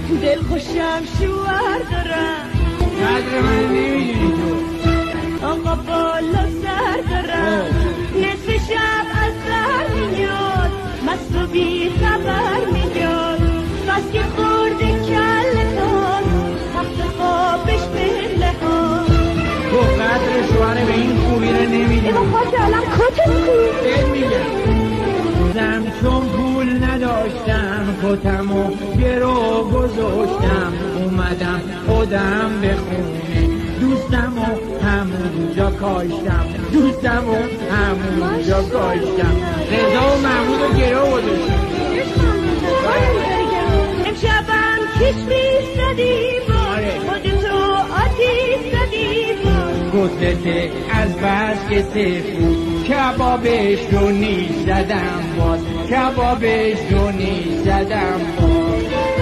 دل خوشم شوهر دارم قدر من نمیدونی تو آقا بالا سر دارم نصف شب از سر میاد مست و بی خبر میاد بس که خورده کلتان تخت خوابش پله ها تو قدر شوهر به این خوبی رو نمیدونی ایما خواهد الان کتم کن دل میگم چون پول نداشتم کتمو گرو گذاشتم اومدم خودم به خونه دوستمو همونجا کاشتم دوستمو همونجا کاشتم رضا و محمود رو گرو گذاشتم امشبم کشمی زدی خودتو آتیش زدی کتلته از بس که سفود کبابش رو نیش زدم باز کبابش رو نیش زدم باز